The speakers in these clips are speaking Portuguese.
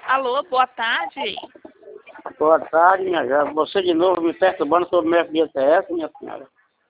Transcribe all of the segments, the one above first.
Alô, boa tarde. Boa tarde, minha jovem. Você de novo me perturbando sobre o meu FGTS, minha senhora.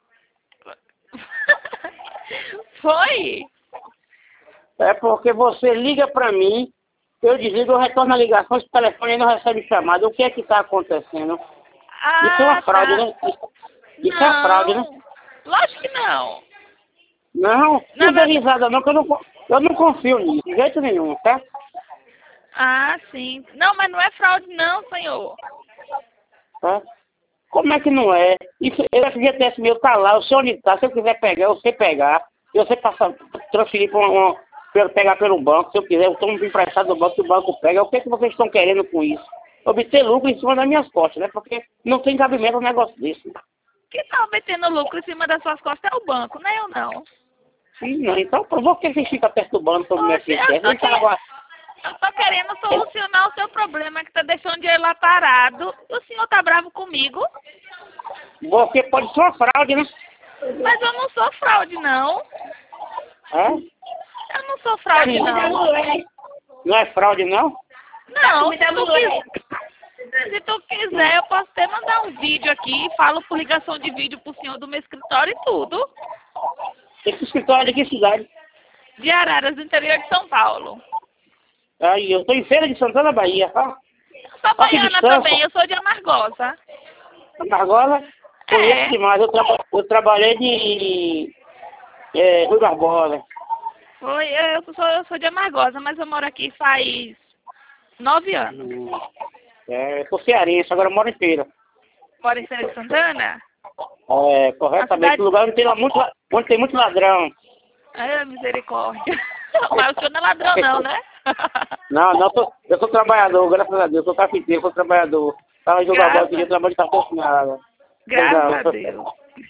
Foi? É porque você liga pra mim, eu desligo, eu retorno a ligação, esse telefone não recebe chamada. O que é que tá acontecendo? Isso é uma fraude, Tá. né? Isso é fraude, né? Lógico que não. Não, Na não dê verdade... risada não, que eu não confio nisso, de jeito nenhum, tá? Ah, sim. Não, mas não é fraude não, senhor. Tá? Como é que não é? Isso, o FGTS meu tá lá, eu sei onde tá, se eu quiser pegar, eu sei pegar. Eu sei passar, transferir pegar pelo banco, se eu quiser, eu tomo emprestado do banco, que o banco pega. O que é que vocês estão querendo com isso? Obter lucro em cima das minhas costas, né? Porque não tem cabimento um negócio desse. Quem tá obtendo lucro em cima das suas costas é o banco, não é eu não. Sim, não. Então, por que vocês ficam perturbando sobre o meu Oxe, FGTS? eu tô querendo solucionar o seu problema que tá deixando o dinheiro lá parado. O senhor tá bravo comigo? Porque pode ser uma fraude, né? Mas eu não sou fraude, não. É? Eu não sou fraude, não. Não é fraude, não? Não, se tu quiser, eu posso até mandar um vídeo aqui, falo por ligação de vídeo pro senhor do meu escritório e tudo. Esse escritório é de que cidade? De Araras, do interior de São Paulo. Aí, eu tô em Feira de Santana, Bahia, tá? Eu sou Olha que baiana distância. também, eu sou de Amargosa. Agora, conheço É. demais. Eu trabalhei de Rui Barbosa. Foi, eu sou de Amargosa, mas eu moro aqui faz 9 anos. Eu sou cearense, agora eu moro em Feira. Moro em Feira de Santana? Corretamente, cidade... no lugar onde tem muito ladrão. Ai, misericórdia. Mas o senhor não é ladrão não, né? Não, eu sou trabalhador, graças a Deus. Eu sou carpinteiro, sou trabalhador. Estava em Rui Barbosa, pedi trabalho de carpinteiro. Graças a Deus.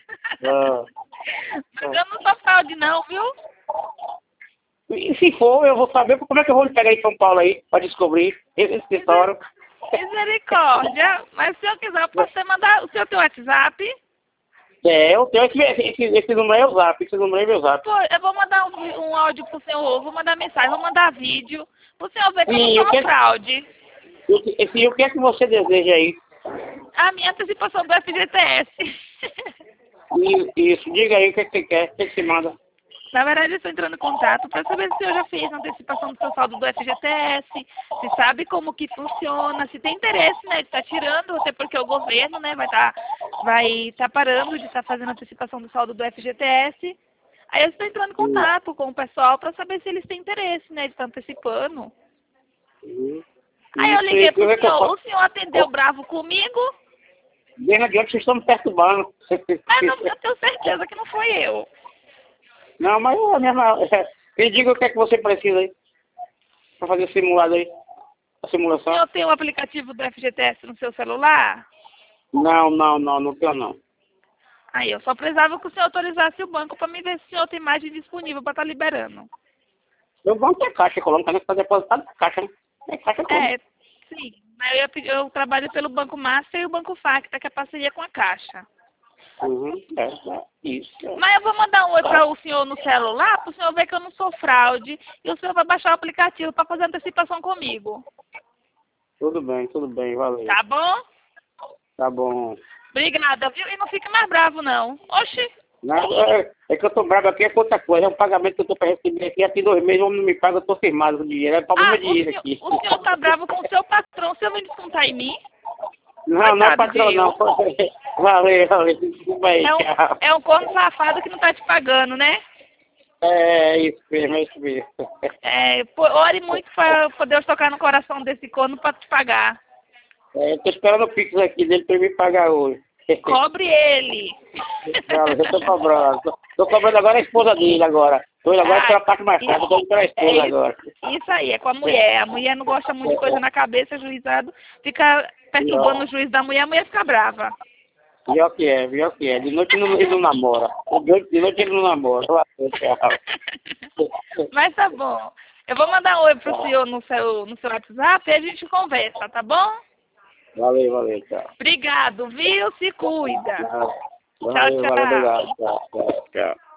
Mas eu não sou fraude não, viu? E se for, eu vou saber como é que eu vou lhe pegar em São Paulo aí, para descobrir esse escritório. Misericórdia. Mas se eu quiser, eu posso até mandar... O senhor tem o WhatsApp? Eu tenho esse número é o Zap, esse número é meu Zap. Pô, eu vou mandar um áudio pro senhor, vou mandar mensagem, vou mandar vídeo. Pro senhor ver que eu Sim, não sou uma fraude. O que é que você deseja aí? A minha antecipação do FGTS. Isso, diga aí o que é que você quer, o que é que você manda. Na verdade, eu estou entrando em contato para saber se o senhor já fez a antecipação do seu saldo do FGTS, se sabe como que funciona, se tem interesse, né, de estar tirando, até porque o governo, né, vai tá parando de estar fazendo a antecipação do saldo do FGTS. Aí eu estou entrando em contato com o pessoal para saber se eles têm interesse, né, de estar antecipando. Aí eu liguei pro senhor, o senhor atendeu bravo comigo? Bem adiante, vocês estão me perturbando. Mas não, eu tenho certeza que não foi eu. Não, mas é a mesma... Me diga o que é que você precisa aí, para fazer o simulado aí, a O simulação. senhor tem o aplicativo do FGTS no seu celular? Não tenho não. Aí, eu só precisava que o senhor autorizasse o banco para me ver se o senhor tem margem disponível para estar liberando. Meu banco é caixa econômica, né? Para depositar na caixa, né? É caixa econômica. É, sim. Mas eu trabalho pelo Banco Master e o Banco Facta, que é parceria com a Caixa. Isso. Mas eu vou mandar um oi para o senhor no celular, para o senhor ver que eu não sou fraude, e o senhor vai baixar o aplicativo para fazer antecipação comigo. Tudo bem, valeu. Tá bom? Tá bom. Obrigada, viu? E não fique mais bravo, não. Oxi. Não, é que eu tô bravo aqui, é outra coisa. É um pagamento que eu tô para receber aqui. Há 2 meses o homem não me paga, eu tô firmado com o dinheiro. É para o meu dinheiro aqui. O senhor tá bravo com o seu patrão, o senhor vai descontar em mim? Não é patrão, não. Valeu. Desculpa aí, tchau. É um corno safado que não tá te pagando, né? É isso mesmo. Ore muito para Deus tocar no coração desse corno para te pagar. Eu tô esperando o Pix aqui dele para ele me pagar hoje. Cobre ele. Não, eu tô cobrando. Tô cobrando agora a esposa dele agora. Tô indo agora pela parte mais fraca, tô indo pela esposa agora. Isso aí, é com a mulher. A mulher não gosta muito de coisa na cabeça, juizado fica perturbando o juiz da mulher, a mulher fica brava. Pior que é. De noite ele não namora. De noite ele não namora. Mas tá bom. Eu vou mandar um oi pro senhor no seu WhatsApp e a gente conversa, tá bom? Valeu, tchau. Obrigado, viu? Se cuida. Valeu, tchau.